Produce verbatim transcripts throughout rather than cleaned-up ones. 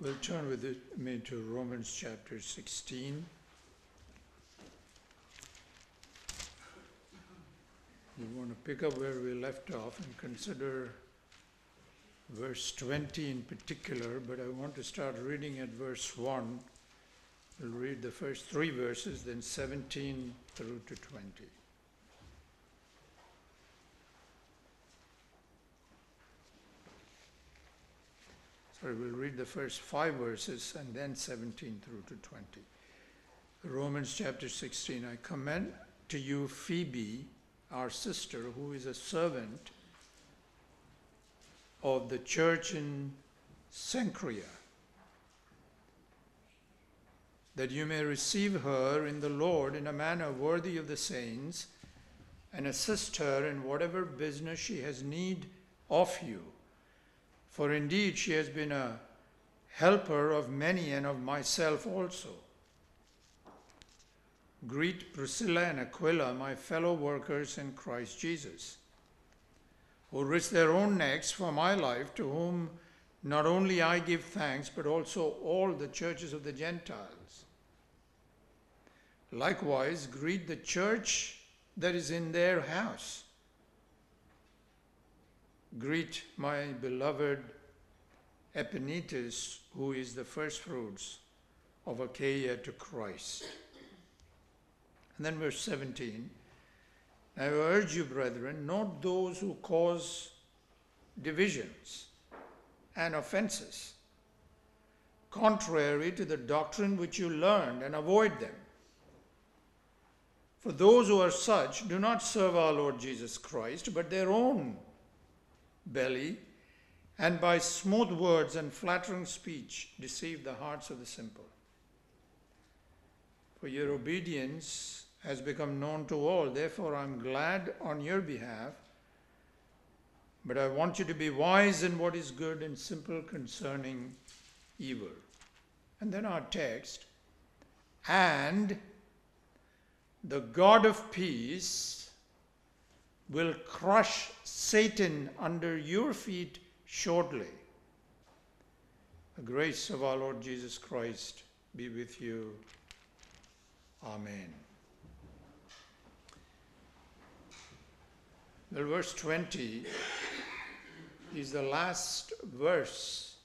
We'll turn with it, me to Romans chapter sixteen. We want to pick up where we left off and consider verse twenty in particular, but I want to start reading at verse one. We'll read the first three verses, then seventeen through to twenty. Sorry, we'll read the first five verses and then seventeen through to twenty. Romans chapter sixteen. I commend to you Phoebe, our sister, who is a servant of the church in Cenchrea, that you may receive her in the Lord in a manner worthy of the saints, and assist her in whatever business she has need of you. For indeed she has been a helper of many and of myself also. Greet Priscilla and Aquila, my fellow workers in Christ Jesus, who risked their own necks for my life, to whom not only I give thanks, but also all the churches of the Gentiles. Likewise, greet the church that is in their house. Greet my beloved Epaenetus, who is the firstfruits of Achaia to Christ. And then verse seventeen. I urge you, brethren, not those who cause divisions and offenses, contrary to the doctrine which you learned, and avoid them. For those who are such do not serve our Lord Jesus Christ, but their own belly, and by smooth words and flattering speech deceive the hearts of the simple. For your obedience has become known to all, therefore I am glad on your behalf, but I want you to be wise in what is good and simple concerning evil. And then our text, and the God of peace will crush Satan under your feet shortly. The grace of our Lord Jesus Christ be with you. Amen. Well, verse twenty is the last verse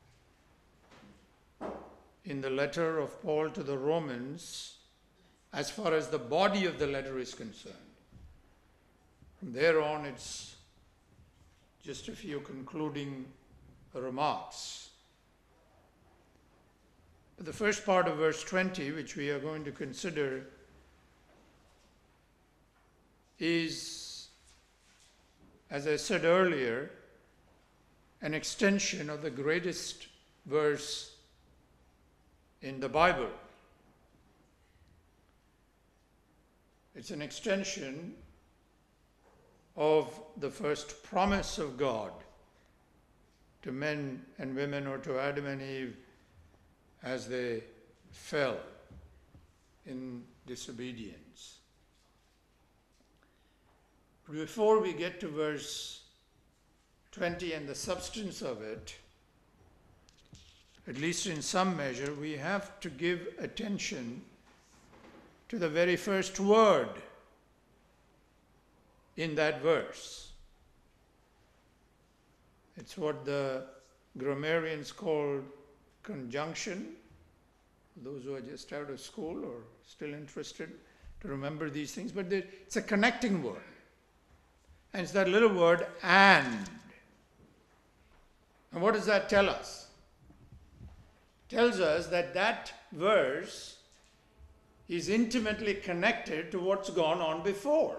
in the letter of Paul to the Romans as far as the body of the letter is concerned. From there on, it's just a few concluding remarks. The first part of verse twenty, which we are going to consider, is, as I said earlier, an extension of the greatest verse in the Bible. It's an extension of the first promise of God to men and women, or to Adam and Eve as they fell in disobedience. Before we get to verse twenty and the substance of it, at least in some measure, we have to give attention to the very first word in that verse. It's what the grammarians call conjunction. Those who are just out of school or still interested to remember these things, but it's a connecting word. And it's that little word, and. And what does that tell us? It tells us that that verse is intimately connected to what's gone on before.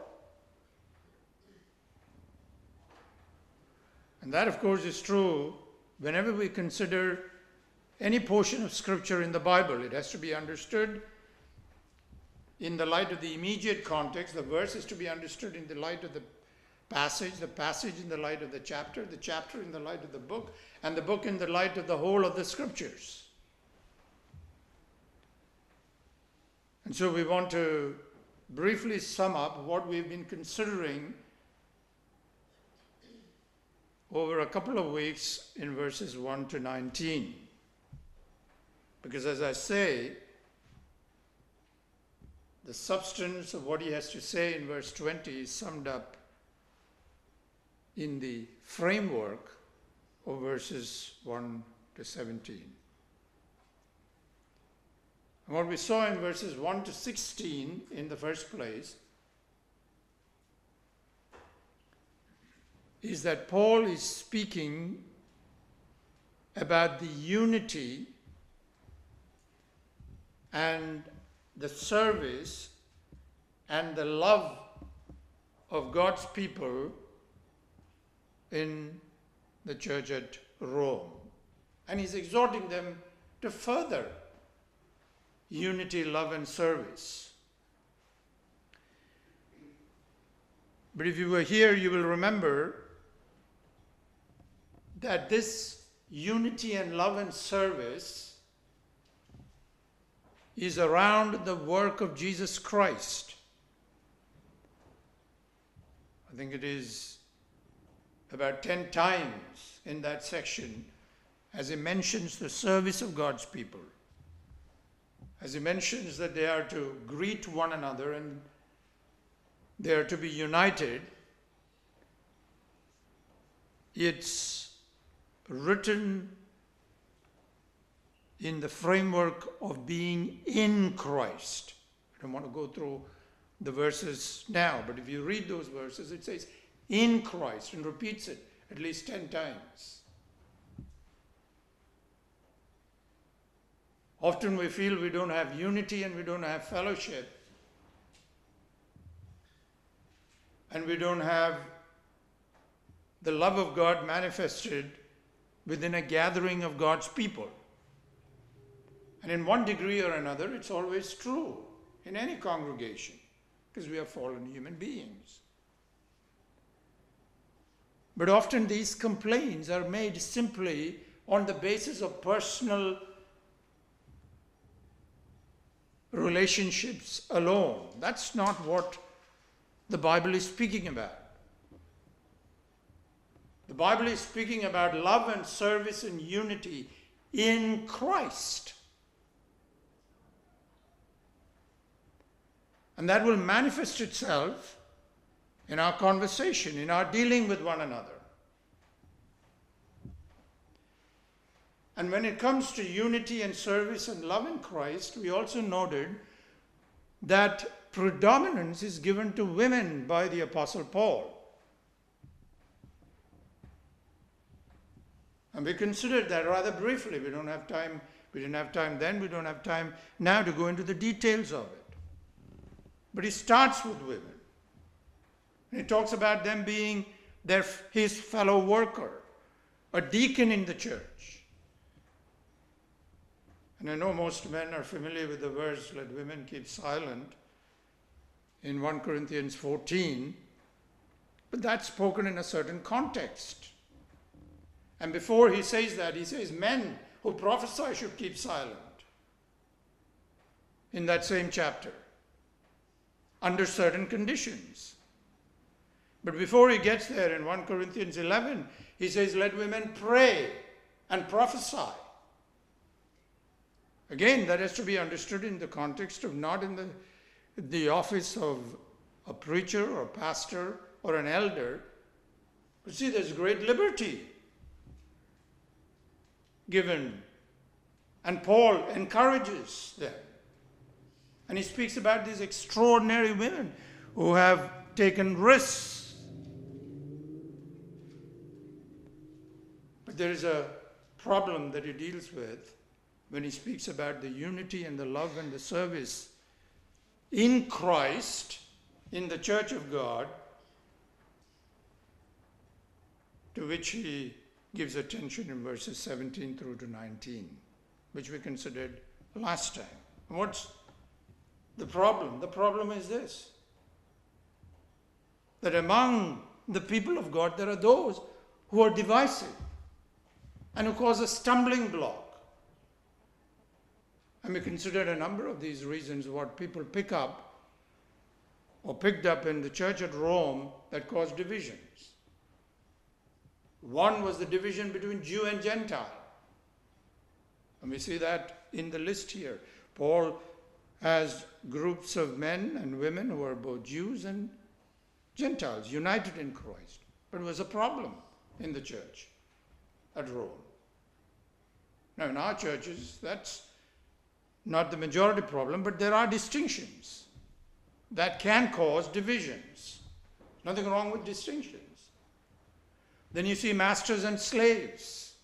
And that, of course, is true whenever we consider any portion of Scripture in the Bible. It has to be understood in the light of the immediate context. The verse is to be understood in the light of the passage, the passage in the light of the chapter, the chapter in the light of the book, and the book in the light of the whole of the Scriptures. And so we want to briefly sum up what we've been considering over a couple of weeks in verses one to nineteen. Because as I say, the substance of what he has to say in verse twenty is summed up in the framework of verses one to seventeen. And what we saw in verses one to sixteen in the first place is that Paul is speaking about the unity and the service and the love of God's people in the church at Rome. And he's exhorting them to further unity, love, and service. But if you were here, you will remember that this unity and love and service is around the work of Jesus Christ. I think it is about ten times in that section as he mentions the service of God's people, as he mentions that they are to greet one another and they are to be united. It's written in the framework of being in Christ. I don't want to go through the verses now, but if you read those verses, it says in Christ and repeats it at least ten times. Often we feel we don't have unity and we don't have fellowship, and we don't have the love of God manifested within a gathering of God's people. And in one degree or another, it's always true in any congregation, because we are fallen human beings. But often these complaints are made simply on the basis of personal relationships alone. That's not what the Bible is speaking about. The Bible is speaking about love and service and unity in Christ. And that will manifest itself in our conversation, in our dealing with one another. And when it comes to unity and service and love in Christ, we also noted that predominance is given to women by the Apostle Paul. And we considered that rather briefly. We don't have time, we didn't have time then, we don't have time now to go into the details of it. But he starts with women. And he talks about them being their, his fellow worker, a deacon in the church. And I know most men are familiar with the verse, let women keep silent, in First Corinthians fourteen, but that's spoken in a certain context. And before he says that, he says men who prophesy should keep silent in that same chapter, under certain conditions. But before he gets there in First Corinthians eleven, he says, let women pray and prophesy. Again, that has to be understood in the context of not in the, the office of a preacher or a pastor or an elder. But see, there's great liberty given. And Paul encourages them. And he speaks about these extraordinary women who have taken risks. But there is a problem that he deals with when he speaks about the unity and the love and the service in Christ, in the church of God, to which he gives attention in verses seventeen through to nineteen, which we considered last time. And what's the problem? The problem is this, that among the people of God there are those who are divisive and who cause a stumbling block. And we considered a number of these reasons what people pick up or picked up in the church at Rome that caused divisions. One was the division between Jew and Gentile. And we see that in the list here. Paul has groups of men and women who are both Jews and Gentiles, united in Christ. But it was a problem in the church at Rome. Now, in our churches, that's not the majority problem, but there are distinctions that can cause divisions. Nothing wrong with distinctions. Then you see masters and slaves.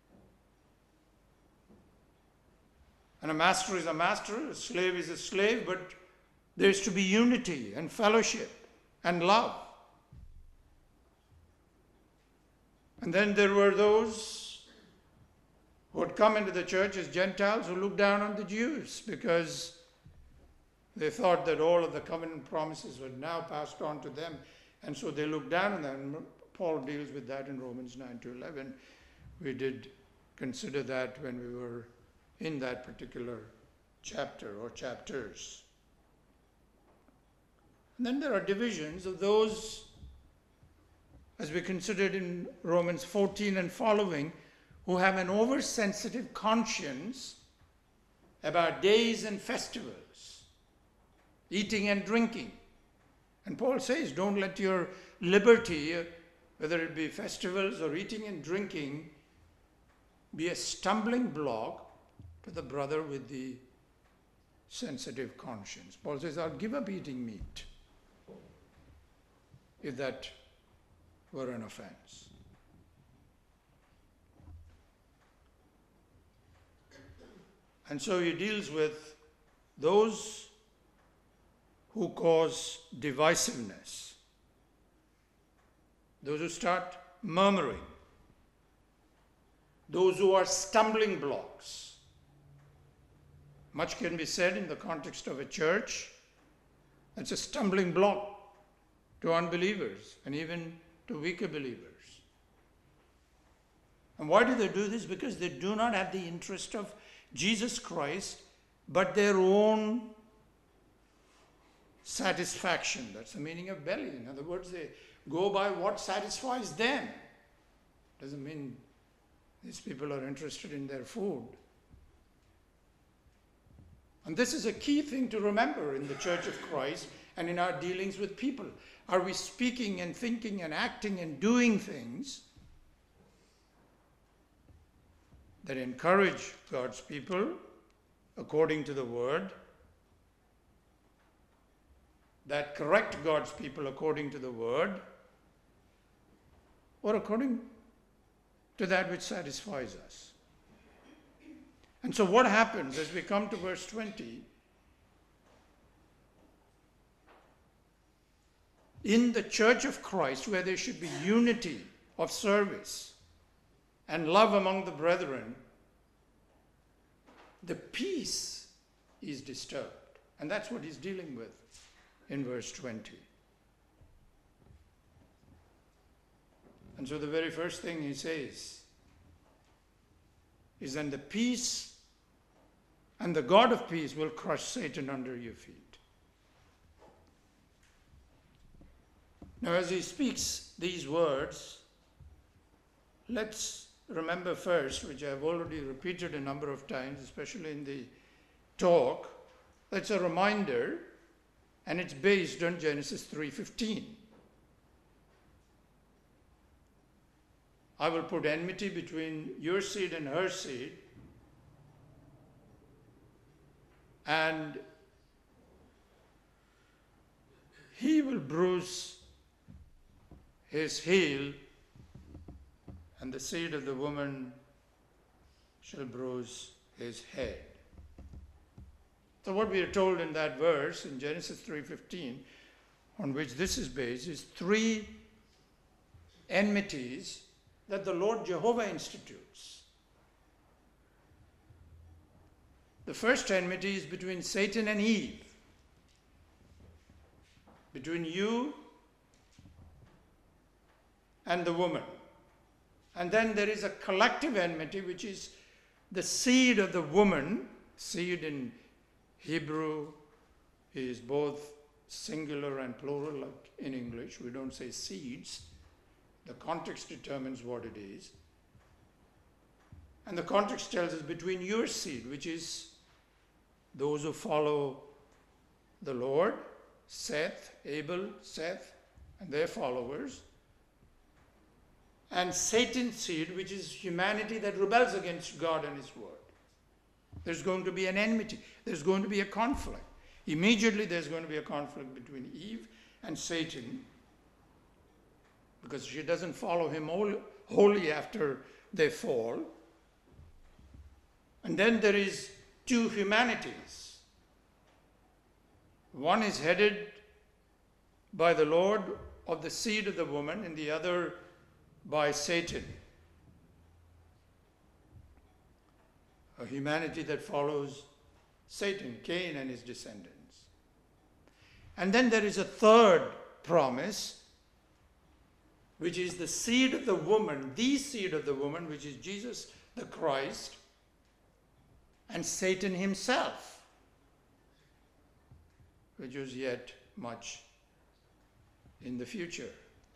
And a master is a master, a slave is a slave, but there is to be unity and fellowship and love. And then there were those who had come into the church as Gentiles who looked down on the Jews because they thought that all of the covenant promises were now passed on to them, and so they looked down on them. Paul deals with that in Romans nine to eleven. We did consider that when we were in that particular chapter or chapters. And then there are divisions of those, as we considered in Romans fourteen and following, who have an oversensitive conscience about days and festivals, eating and drinking. And Paul says, don't let your liberty, whether it be festivals or eating and drinking, be a stumbling block to the brother with the sensitive conscience. Paul says, I'll give up eating meat if that were an offense. And so he deals with those who cause divisiveness, those who start murmuring, those who are stumbling blocks. Much can be said in the context of a church. It's a stumbling block to unbelievers and even to weaker believers. And why do they do this? Because they do not have the interest of Jesus Christ, but their own satisfaction. That's the meaning of belly. In other words, they go by what satisfies them. Doesn't mean these people are interested in their food. And this is a key thing to remember in the Church of Christ and in our dealings with people. Are we speaking and thinking and acting and doing things that encourage God's people according to the Word, that correct God's people according to the Word, or according to that which satisfies us? And so what happens as we come to verse twenty? In the Church of Christ, where there should be unity of service and love among the brethren, the peace is disturbed. And that's what he's dealing with in verse twenty. And so the very first thing he says is, then the peace and the God of peace will crush Satan under your feet. Now, as he speaks these words, let's remember first, which I've already repeated a number of times, especially in the talk, that's a reminder, and it's based on Genesis three fifteen. I will put enmity between your seed and her seed, and he will bruise his heel, and the seed of the woman shall bruise his head. So what we are told in that verse in Genesis three fifteen, on which this is based, is three enmities that the Lord Jehovah institutes. The first enmity is between Satan and Eve, between you and the woman. And then there is a collective enmity, which is the seed of the woman. Seed in Hebrew is both singular and plural, like in English. We don't say seeds. The context determines what it is. And the context tells us between your seed, which is those who follow the Lord, Seth, Abel, Seth, and their followers, and Satan's seed, which is humanity that rebels against God and His Word. There's going to be an enmity. There's going to be a conflict. Immediately there's going to be a conflict between Eve and Satan, because she doesn't follow him wholly after they fall. And then there is two humanities. One is headed by the Lord of the seed of the woman, and the other by Satan. A humanity that follows Satan, Cain and his descendants. And then there is a third promise, which is the seed of the woman, the seed of the woman, which is Jesus the Christ, and Satan himself, which was yet much in the future,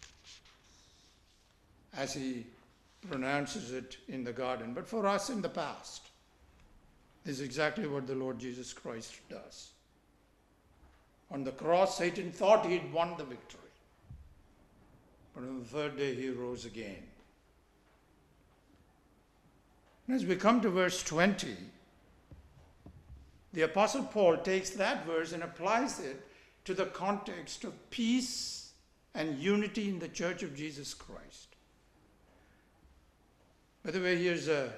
as he pronounces it in the garden. But for us, in the past, this is exactly what the Lord Jesus Christ does. On the cross, Satan thought he'd won the victory. But on the third day, he rose again. And as we come to verse twenty, the Apostle Paul takes that verse and applies it to the context of peace and unity in the Church of Jesus Christ. By the way, here's a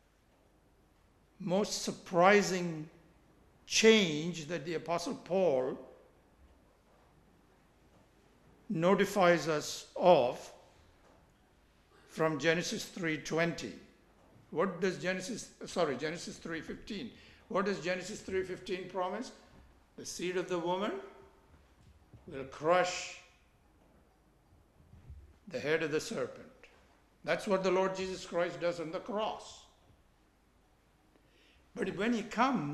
most surprising change that the Apostle Paul notifies us of from Genesis three twenty. What does Genesis, sorry, Genesis three fifteen. What does Genesis three fifteen promise? The seed of the woman will crush the head of the serpent. That's what the Lord Jesus Christ does on the cross. But when he comes,